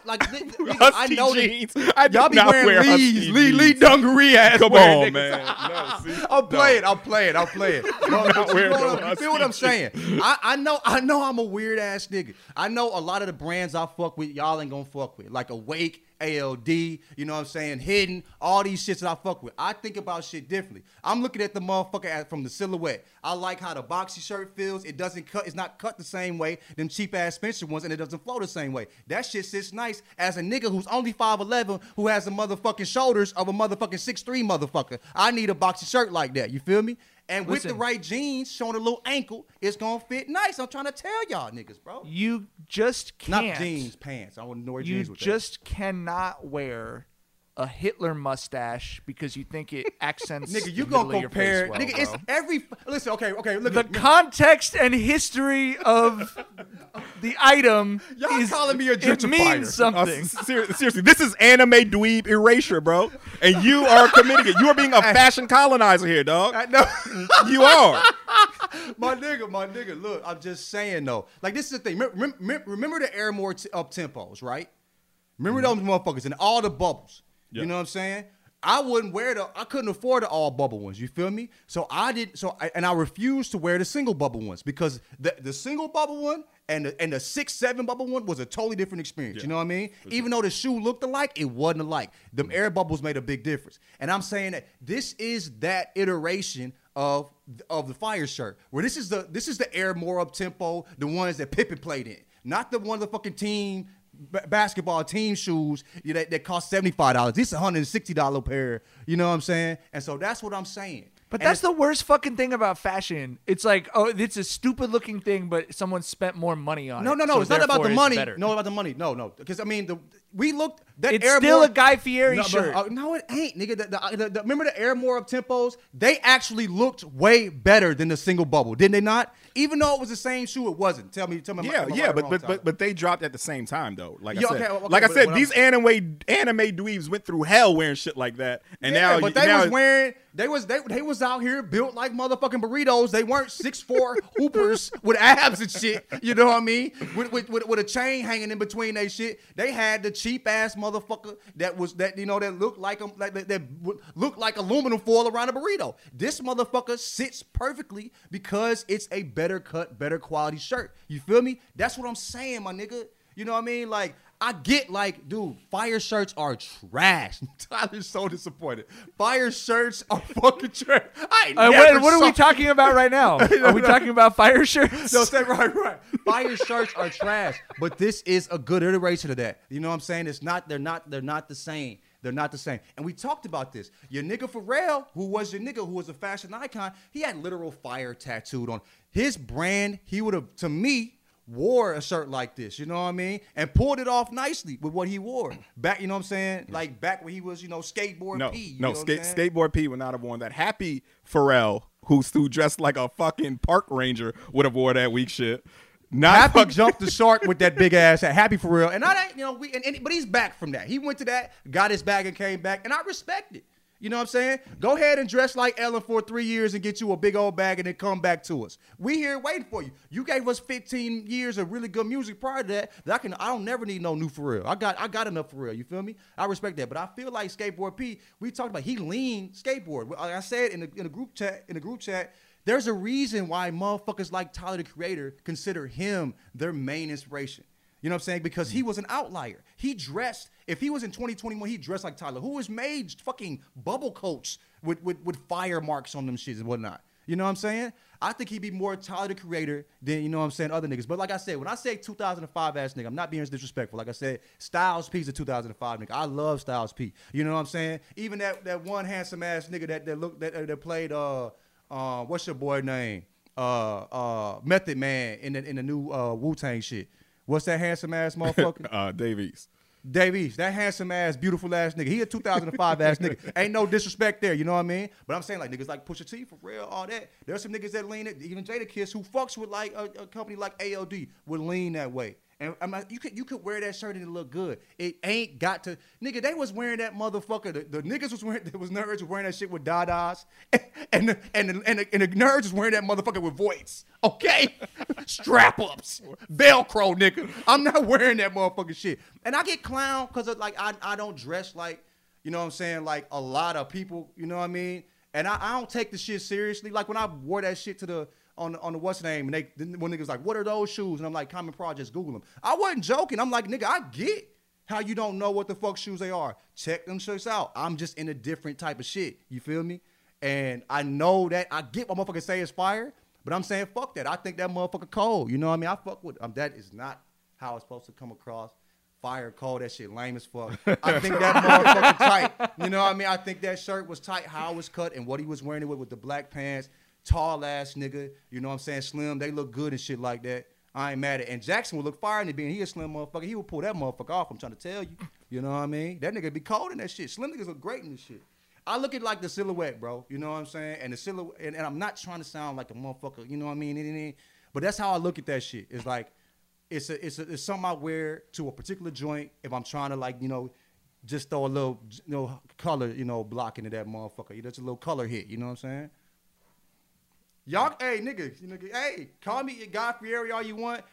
know jeans. that I do y'all be not wearing wear Lee's, husky Lee jeans. dungaree ass. Come wearing on, niggas. man. No, see? I'll play it. not wearing no You feel what I'm saying? I know I'm a weird ass nigga. I know a lot of the brands I fuck with, y'all ain't gonna fuck with. Like Awake, ALD, you know what I'm saying? Hidden, all these shits that I fuck with. I think about shit differently. I'm looking at the motherfucker from the silhouette. I like how the boxy shirt feels. It doesn't cut. It's not cut the same way them cheap ass Spencer ones, and it doesn't flow the same way. That shit sits nice as a nigga who's only 5'11", who has the motherfucking shoulders of a motherfucking 6'3" motherfucker. I need a boxy shirt like that. You feel me? And with the right jeans showing a little ankle, it's gonna fit nice. I'm trying to tell y'all niggas, bro. You just can't. Not jeans, pants. I wouldn't know where You jeans with just cannot wear a Hitler mustache because you think it accents Nigga, you the gonna middle of your compare? face well, Nigga, bro. it's every. Listen, okay. Look, The context and history of the item y'all is calling me a it gentrifier. means something. Seriously, this is anime dweeb erasure, bro. And you are committing it. You are being a fashion colonizer here, dog. I know. You are. my nigga. Look, I'm just saying though. Like this is the thing. Remember the Airmore up tempos, right? Remember those motherfuckers and all the bubbles. Yeah. You know what I'm saying? I couldn't afford the all bubble ones. You feel me? So I refused to wear the single bubble ones because the single bubble one and the 6-7 bubble one was a totally different experience. Yeah. You know what I mean? Even though the shoe looked alike, it wasn't alike. Them air bubbles made a big difference. And I'm saying that this is that iteration of the fire shirt, where this is the Air more up tempo, the ones that Pippen played in, not the one the fucking team basketball team shoes that cost $75. This is $160 pair. You know what I'm saying? And so that's what I'm saying. But that's the worst fucking thing about fashion. It's like, oh, it's a stupid looking thing, but someone spent more money on it. No. So It's not about the therefore money. better. No, about the money. No. Because I mean, we looked. That It's Air still More, a Guy Fieri no, shirt. But, no, it ain't, nigga. Remember the Air More up tempos? They actually looked way better than the single bubble, didn't they not? Even though it was the same shoe, it wasn't. Tell me. But they dropped at the same time though. Like Yeah, I said, okay, like I but said, what these anime dweebs went through hell wearing shit like that, and now but they was out here built like motherfucking burritos. They weren't 6'4" hoopers with abs and shit. You know what I mean? With a chain hanging in between they shit. They had the cheap ass motherfucker that looked like looked like aluminum foil around a burrito. This motherfucker sits perfectly because it's a better cut, better quality shirt. You feel me? That's what I'm saying, my nigga. You know what I mean? Like, I get like, dude, fire shirts are trash. Tyler's so disappointed. Fire shirts are fucking trash. What are we talking about right now? Are we talking about fire shirts? No, say right. Fire shirts are trash, but this is a good iteration of that. You know what I'm saying? They're not the same. They're not the same. And we talked about this. Your nigga Pharrell, who was a fashion icon, he had literal fire tattooed on his brand. He would have, to me, wore a shirt like this, you know what I mean? And pulled it off nicely with what he wore. Back, you know what I'm saying? Like back when he was, skateboard P. You know what I'm saying? Skateboard P would not have worn that. Happy Pharrell, who dressed like a fucking park ranger, would have wore that weak shit. Happy jumped the shark with that big ass hat. Happy for real. And I ain't, but he's back from that. He went to that, got his bag and came back, and I respect it. You know what I'm saying? Go ahead and dress like Ellen for 3 years and get you a big old bag and then come back to us. We here waiting for you. You gave us 15 years of really good music prior to that I don't never need no new Pharrell. I got enough Pharrell. You feel me? I respect that. But I feel like Skateboard P, we talked about he lean skateboard. Like I said in the group chat, there's a reason why motherfuckers like Tyler the Creator consider him their main inspiration. You know what I'm saying? Because he was an outlier. He dressed, if he was in 2021, he dressed like Tyler, who was made fucking bubble coats with fire marks on them shits and whatnot. You know what I'm saying? I think he'd be more Tyler the Creator than, you know what I'm saying, other niggas. But like I said, when I say 2005 ass nigga, I'm not being disrespectful. Like I said, Styles P's a 2005 nigga. I love Styles P. You know what I'm saying? Even that one handsome ass nigga that played what's your boy name? Method Man in the new Wu-Tang shit. What's that handsome ass motherfucker? Dave East, that handsome ass, beautiful ass nigga. He a 2005 ass nigga. Ain't no disrespect there, you know what I mean? But I'm saying like niggas like Pusha T for real, all that. There's some niggas that lean it, even Jadakiss who fucks with like a company like AOD would lean that way. And I'm like, you could wear that shirt and it look good. It ain't got to, nigga. They was wearing that motherfucker. The niggas nerds was wearing that shit with Dadas, and the nerds was wearing that motherfucker with voids. Okay, strap ups, Velcro, nigga. I'm not wearing that motherfucking shit. And I get clown because like I don't dress like, you know what I'm saying, like a lot of people. You know what I mean? And I don't take the shit seriously. Like when I wore that shit to the on the what's name, and when niggas like, what are those shoes? And I'm like, Common Projects, Google them. I wasn't joking. I'm like, nigga, I get how you don't know what the fuck shoes they are. Check them shits out. I'm just in a different type of shit. You feel me? And I know that I get what motherfuckers say is fire, but I'm saying fuck that. I think that motherfucker cold. You know what I mean? I fuck with that is not how it's supposed to come across. Fire cold, that shit lame as fuck. I think that motherfucker tight. You know what I mean? I think that shirt was tight, how it was cut, and what he was wearing it with the black pants. Tall ass nigga, you know what I'm saying? Slim, they look good and shit like that. I ain't mad at it. And Jackson would look fire in it being he a slim motherfucker. He would pull that motherfucker off. I'm trying to tell you. You know what I mean? That nigga be cold in that shit. Slim niggas look great in this shit. I look at like the silhouette, bro. You know what I'm saying? And the silhouette, and I'm not trying to sound like a motherfucker. You know what I mean? But that's how I look at that shit. It's like it's something I wear to a particular joint if I'm trying to like just throw a little color block into that motherfucker. That's a little color hit. You know what I'm saying? Y'all, hey, nigga, hey, call me Guy Fieri all you want.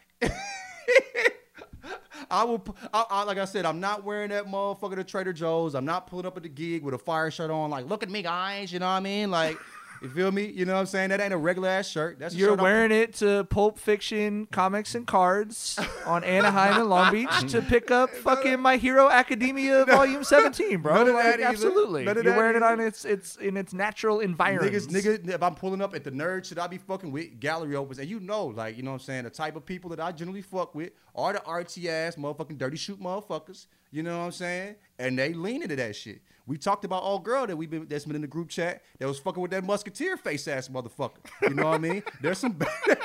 I will, like I said, I'm not wearing that motherfucker to Trader Joe's. I'm not pulling up at the gig with a fire shirt on, like, look at me, guys, you know what I mean? Like, you feel me? You know what I'm saying? That ain't a regular ass shirt. That's You're wearing it to Pulp Fiction Comics and Cards on Anaheim and Long Beach to pick up fucking My Hero Academia Volume 17, bro. Like, absolutely. You're wearing it on in its natural environment. Niggas, if I'm pulling up at the nerd shit I be fucking with, gallery opens, and like, you know what I'm saying, the type of people that I generally fuck with are the artsy ass motherfucking dirty shoot motherfuckers. You know what I'm saying? And they lean into that shit. We talked about old girl that's been in the group chat that was fucking with that musketeer face ass motherfucker. You know what I mean? There's some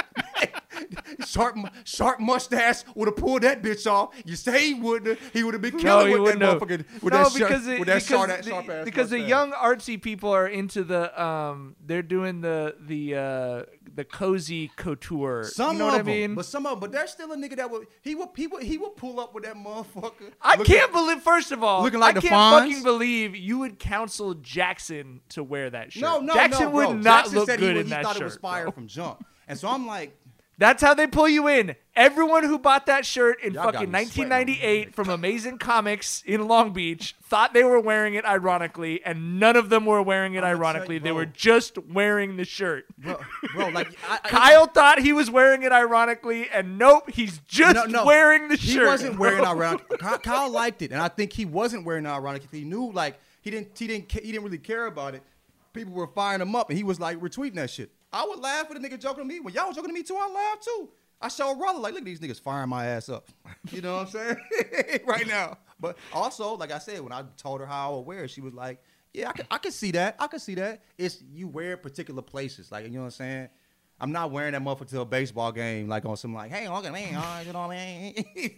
sharp mustache would have pulled that bitch off. You say he wouldn't? He would have been killing with that motherfucker with that sharp ass. Because the young artsy people are into the they're doing the cozy couture. Some you know of what I them, mean? but there's still a nigga that he would pull up with that motherfucker. I can't believe. First of all, looking like I the can't Fonz. fucking believe you would counsel Jackson to wear that shirt. No, Jackson bro. would not Jackson look said good he in that thought shirt. It was fire from jump, and so I'm like. That's how they pull you in. Everyone who bought that shirt in Y'all got fucking me 1998 from Amazing Comics in Long Beach thought they were wearing it ironically, and none of them were wearing it ironically. They were just wearing the shirt. Bro, like Kyle thought he was wearing it ironically, and nope, he's just wearing the shirt. He wasn't wearing it ironically. Kyle liked it, and I think he wasn't wearing it ironically. He knew like he didn't really care about it. People were firing him up, and he was like retweeting that shit. I would laugh at a nigga joking to me. When y'all was joking to me too, I laughed too. I showed Rollo like, look at these niggas firing my ass up. You know what I'm saying? Right now. But also, like I said, when I told her how I would wear it, she was like, yeah, I can see that. I can see that. It's you wear particular places. Like, you know what I'm saying? I'm not wearing that motherfucker to a baseball game like on some like, hey, look at me, you know what I mean?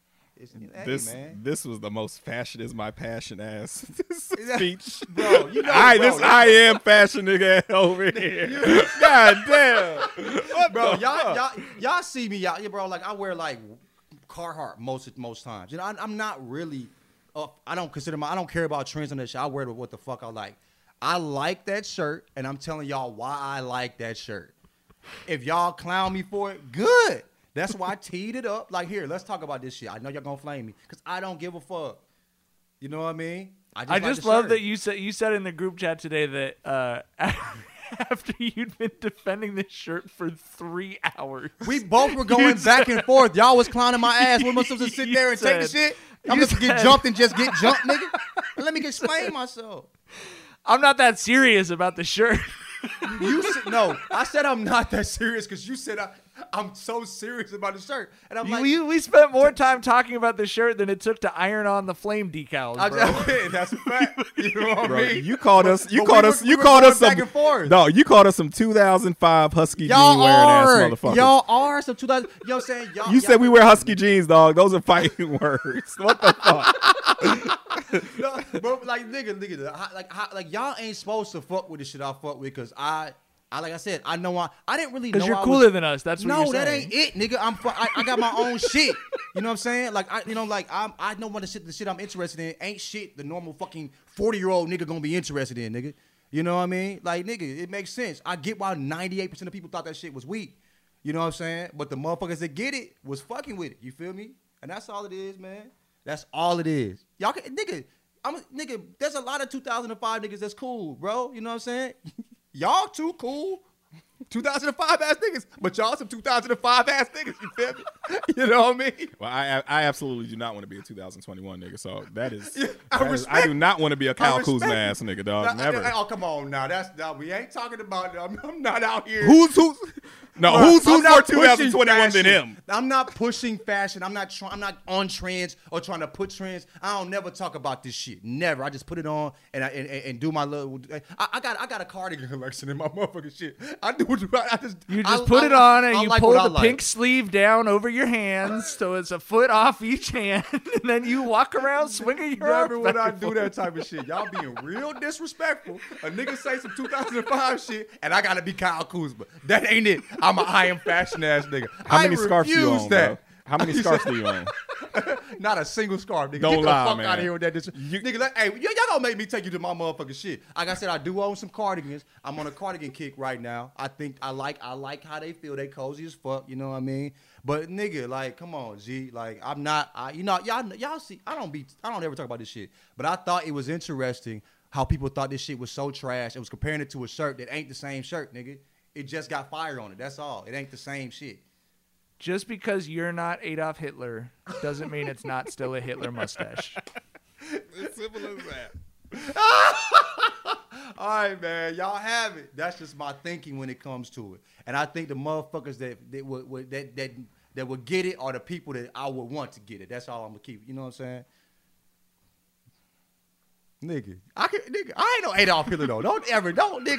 This was the most fashion is my passion ass speech. Bro, you know, I am fashion nigga over here. God damn. Bro, y'all see me out here, bro. Like I wear like Carhartt most times. You know, I'm not really I don't care about trends on that shit. I wear what the fuck I like. I like that shirt, and I'm telling y'all why I like that shirt. If y'all clown me for it, good. That's why I teed it up. Like, here, let's talk about this shit. I know y'all gonna flame me because I don't give a fuck. You know what I mean? I just love that you said in the group chat today that after you'd been defending this shirt for 3 hours, we both were going back and forth. Y'all was clowning my ass. What am I supposed to sit there and take the shit? I'm just gonna get jumped and just get jumped, nigga. Let me explain myself. I'm not that serious about the shirt. No, I said I'm not that serious because you said I'm so serious about the shirt. And I'm like, we spent more time talking about the shirt than it took to iron on the flame decals, bro. That's a fact. You know what I mean? You called us some 2005 Husky jean wearing ass motherfuckers. Y'all are some 2000. Yo, saying y'all. You said we wear Husky jeans, dog. Those are fighting words. What the fuck? No, bro, like nigga, like y'all ain't supposed to fuck with the shit I fuck with because I like I said, I know I didn't really know. Because you're cooler than us. That's what you're saying. No, that ain't it, nigga. I got my own shit. You know what I'm saying? Like I know what the shit I'm interested in ain't shit the normal fucking 40-year-old nigga gonna be interested in, nigga. You know what I mean? Like nigga, it makes sense. I get why 98% of people thought that shit was weak. You know what I'm saying? But the motherfuckers that get it was fucking with it. You feel me? And that's all it is, man. That's all it is. Y'all can, nigga. Nigga. There's a lot of 2005 niggas that's cool, bro. You know what I'm saying? Y'all too cool. 2005 ass niggas, but y'all some 2005 ass niggas. You feel me? You know what I mean? Well, I absolutely do not want to be a 2021 nigga. So that is, I do not want to be a Kyle Kuzma ass nigga, dog. Never. Oh, come on now. We ain't talking about. I'm not out here. Who's more 2021 than him? I'm not pushing fashion. I'm not on trends or trying to put trends. I don't never talk about this shit. Never. I just put it on and do my little. I got a cardigan collection in my motherfucking shit. I do. You just put it on and you pull the pink sleeve down over your hands so it's a foot off each hand, and then you walk around swinging your arm. Never would I do that type of shit. Y'all being real disrespectful. A nigga say some 2005 shit, and I gotta be Kyle Kuzma. That ain't it. I am fashion ass nigga. How many scarves do you own, bro? How many scarves do you own? Not a single scarf, nigga. Don't Get the lie, fuck man. out of here with that. Nigga, hey, y'all gonna make me take you to my motherfucking shit. Like I said, I do own some cardigans. I'm on a cardigan kick right now. I think I like how they feel. They cozy as fuck. You know what I mean? But nigga, like, come on, G. Like, I'm not. Y'all see. I don't ever talk about this shit. But I thought it was interesting how people thought this shit was so trash and was comparing it to a shirt that ain't the same shirt, nigga. It just got fire on it. That's all. It ain't the same shit. Just because you're not Adolf Hitler doesn't mean it's not still a Hitler mustache. As simple as that. All right, man. Y'all have it. That's just my thinking when it comes to it. And I think the motherfuckers that would get it are the people that I would want to get it. That's all I'm gonna keep. You know what I'm saying? Nigga, I ain't no Adolf Hitler though. Nigga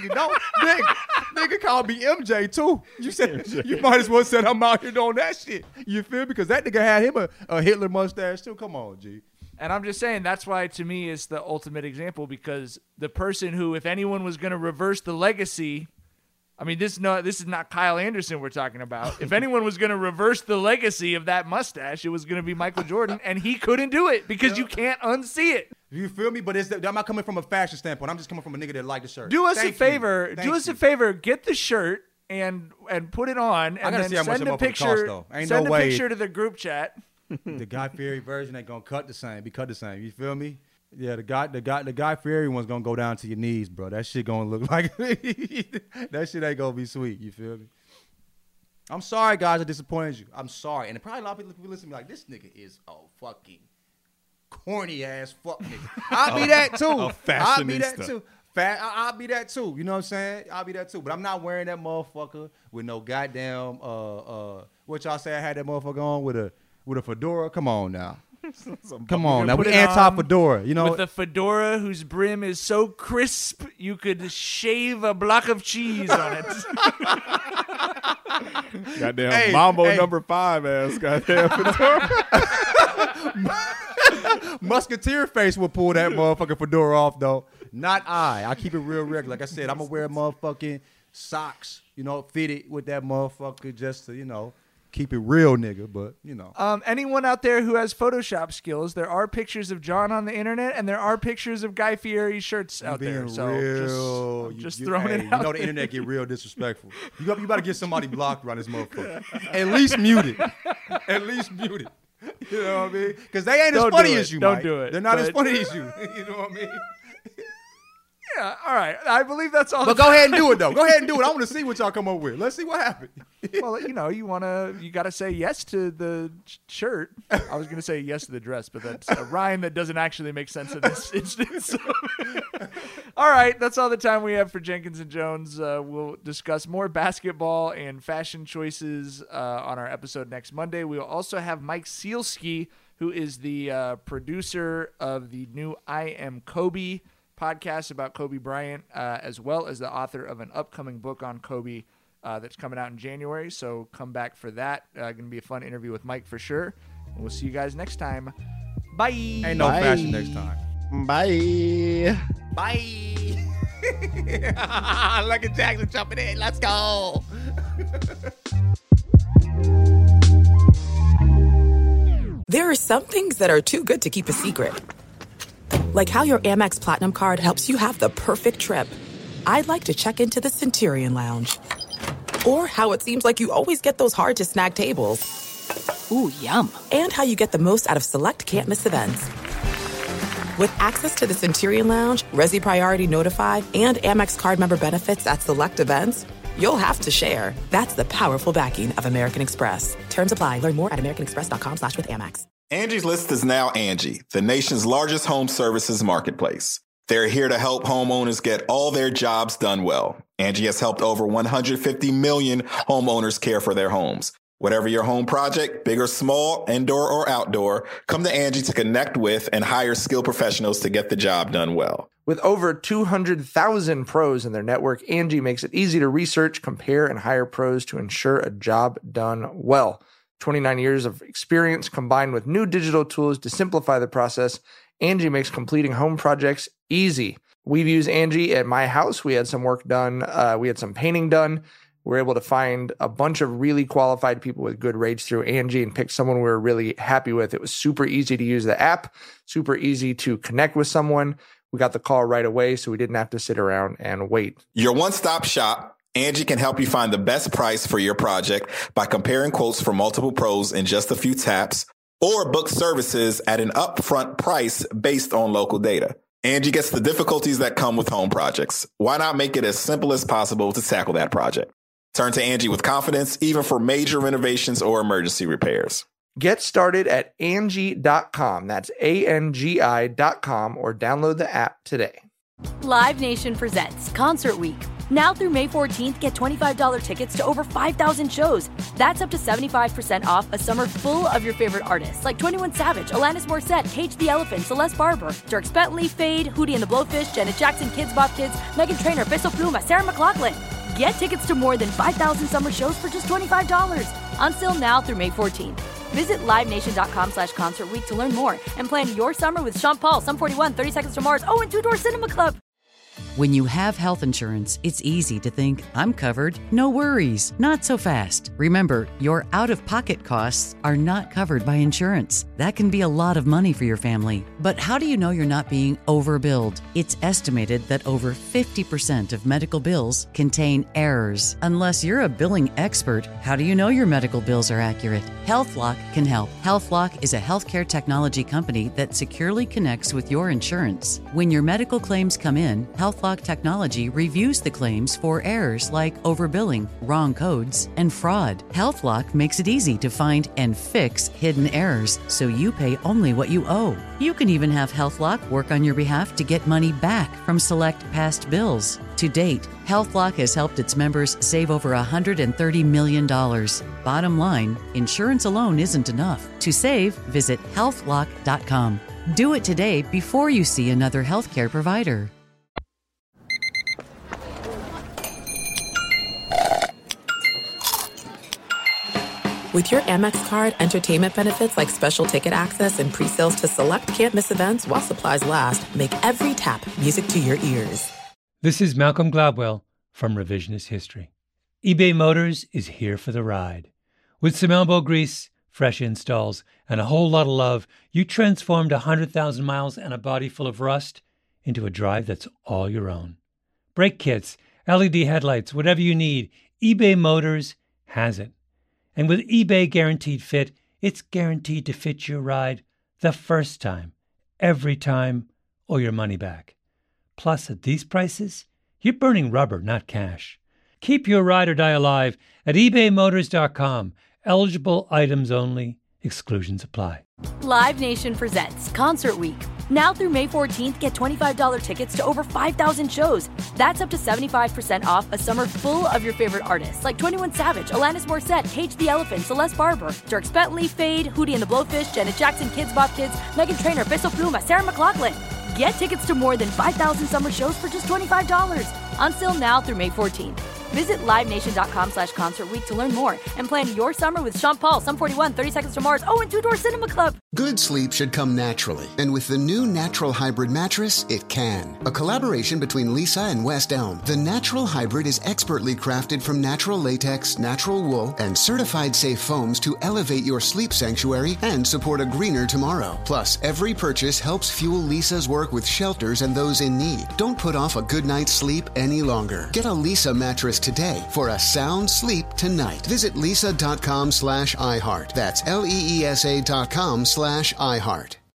call me MJ too. You said you might as well said I'm out here doing that shit. You feel me? Because that nigga had him a Hitler mustache too. Come on, G. And I'm just saying that's why to me it's the ultimate example because the person who, if anyone was going to reverse the legacy, I mean this is not Kyle Anderson we're talking about. If anyone was going to reverse the legacy of that mustache, it was going to be Michael Jordan, and he couldn't do it because you can't unsee it. You feel me? But I'm not coming from a fashion standpoint. I'm just coming from a nigga that like the shirt. Do us a favor. Do us a favor. Get the shirt and put it on, and then send a picture. Send a picture to the group chat. The Guy Fieri version ain't gonna cut the same. Be cut the same. You feel me? Yeah, the Guy Fieri one's gonna go down to your knees, bro. That shit gonna look like that shit ain't gonna be sweet. You feel me? I'm sorry, guys. I disappointed you. I'm sorry, and probably a lot of people listen to me like this nigga is fucking corny ass fuck nigga. I'll be that too. I'll be that too. I'll be that too. You know what I'm saying? I'll be that too. But I'm not wearing that motherfucker with no goddamn what y'all say I had that motherfucker on with a fedora. Come on now. Come on now. We anti-fedora. You know, with the fedora whose brim is so crisp you could shave a block of cheese on it. Goddamn Mambo number 5 ass. Goddamn fedora. Musketeer face will pull that motherfucking fedora off, though. Not I. I keep it real regular. Like I said, I'm going to wear motherfucking socks, fitted with that motherfucker just to, keep it real, nigga. But, Anyone out there who has Photoshop skills, there are pictures of John on the internet, and there are pictures of Guy Fieri shirts out there. So just throwing it out. The internet get real disrespectful. You about to get somebody blocked around this motherfucker. At least muted. You know what I mean? Because they ain't as funny as you, Mike. Don't do it. They're not as funny as you. You know what I mean? Yeah, all right. I believe that's all. But go ahead and do it, though. Go ahead and do it. I want to see what y'all come up with. Let's see what happens. Well, you got to say yes to the shirt. I was going to say yes to the dress, but that's a rhyme that doesn't actually make sense in this instance. All right, that's all the time we have for Jenkins and Jones. We'll discuss more basketball and fashion choices on our episode next Monday. We will also have Mike Sealski, who is the producer of the new I Am Kobe podcast about Kobe Bryant, as well as the author of an upcoming book on Kobe that's coming out in January. So come back for that. Going to be a fun interview with Mike for sure. And we'll see you guys next time. Bye. Ain't no fashion next time. Bye. Bye. Look at Jackson jumping in. Let's go. There are some things that are too good to keep a secret. Like how your Amex Platinum card helps you have the perfect trip. I'd like to check into the Centurion Lounge. Or how it seems like you always get those hard-to-snag tables. Ooh, yum. And how you get the most out of select can't-miss events. With access to the Centurion Lounge, Resi Priority Notified, and Amex card member benefits at select events, you'll have to share. That's the powerful backing of American Express. Terms apply. Learn more at americanexpress.com/withAmex. Angie's List is now Angie, the nation's largest home services marketplace. They're here to help homeowners get all their jobs done well. Angie has helped over 150 million homeowners care for their homes. Whatever your home project, big or small, indoor or outdoor, come to Angie to connect with and hire skilled professionals to get the job done well. With over 200,000 pros in their network, Angie makes it easy to research, compare, and hire pros to ensure a job done well. 29 years of experience combined with new digital tools to simplify the process, Angie makes completing home projects easy. We've used Angie at my house. We had some work done. We had some painting done. We were able to find a bunch of really qualified people with good rates through Angie and pick someone we were really happy with. It was super easy to use the app, super easy to connect with someone. We got the call right away, so we didn't have to sit around and wait. Your one-stop shop, Angie can help you find the best price for your project by comparing quotes from multiple pros in just a few taps, or book services at an upfront price based on local data. Angie gets the difficulties that come with home projects. Why not make it as simple as possible to tackle that project? Turn to Angie with confidence, even for major renovations or emergency repairs. Get started at Angie.com. That's ANGI.com, or download the app today. Live Nation presents Concert Week. Now through May 14th, get $25 tickets to over 5,000 shows. That's up to 75% off a summer full of your favorite artists like 21 Savage, Alanis Morissette, Cage the Elephant, Celeste Barber, Dierks Bentley, Fade, Hootie and the Blowfish, Janet Jackson, Kids Bop Kids, Meghan Trainor, Peso Pluma, Sarah McLachlan. Get tickets to more than 5,000 summer shows for just $25. Until now through May 14th. Visit LiveNation.com/Concert Week to learn more and plan your summer with Sean Paul, Sum 41, 30 Seconds to Mars, and Two Door Cinema Club. When you have health insurance, it's easy to think, I'm covered, no worries. Not so fast. Remember, your out-of-pocket costs are not covered by insurance. That can be a lot of money for your family. But how do you know you're not being overbilled? It's estimated that over 50% of medical bills contain errors. Unless you're a billing expert, how do you know your medical bills are accurate? HealthLock can help. HealthLock is a healthcare technology company that securely connects with your insurance. When your medical claims come in, HealthLock technology reviews the claims for errors like overbilling, wrong codes, and fraud. HealthLock makes it easy to find and fix hidden errors so you pay only what you owe. You can even have HealthLock work on your behalf to get money back from select past bills. To date, HealthLock has helped its members save over $130 million. Bottom line, insurance alone isn't enough. To save, visit healthlock.com. Do it today before you see another healthcare provider. With your Amex card, entertainment benefits like special ticket access and pre-sales to select can't-miss events while supplies last make every tap music to your ears. This is Malcolm Gladwell from Revisionist History. eBay Motors is here for the ride. With some elbow grease, fresh installs, and a whole lot of love, you transformed 100,000 miles and a body full of rust into a drive that's all your own. Brake kits, LED headlights, whatever you need, eBay Motors has it. And with eBay Guaranteed Fit, it's guaranteed to fit your ride the first time, every time, or your money back. Plus, at these prices, you're burning rubber, not cash. Keep your ride or die alive at ebaymotors.com. Eligible items only. Exclusions apply. Live Nation presents Concert Week. Now through May 14th, get $25 tickets to over 5,000 shows. That's up to 75% off a summer full of your favorite artists like 21 Savage, Alanis Morissette, Cage the Elephant, Celeste Barber, Dierks Bentley, Fade, Hootie and the Blowfish, Janet Jackson, Kidz Bop Kids, Meghan Trainor, Peso Pluma, Sarah McLachlan. Get tickets to more than 5,000 summer shows for just $25. On sale now through May 14th. Visit LiveNation.com/Concert Week to learn more and plan your summer with Sean Paul, Sum 41, 30 Seconds to Mars, and Two Door Cinema Club. Good sleep should come naturally, and with the new Natural Hybrid mattress, it can. A collaboration between Lisa and West Elm, the Natural Hybrid is expertly crafted from natural latex, natural wool, and certified safe foams to elevate your sleep sanctuary and support a greener tomorrow. Plus, every purchase helps fuel Lisa's work with shelters and those in need. Don't put off a good night's sleep any longer. Get a Lisa mattress today for a sound sleep tonight. Visit lisa.com/iHeart. That's LEESA.com/iHeart.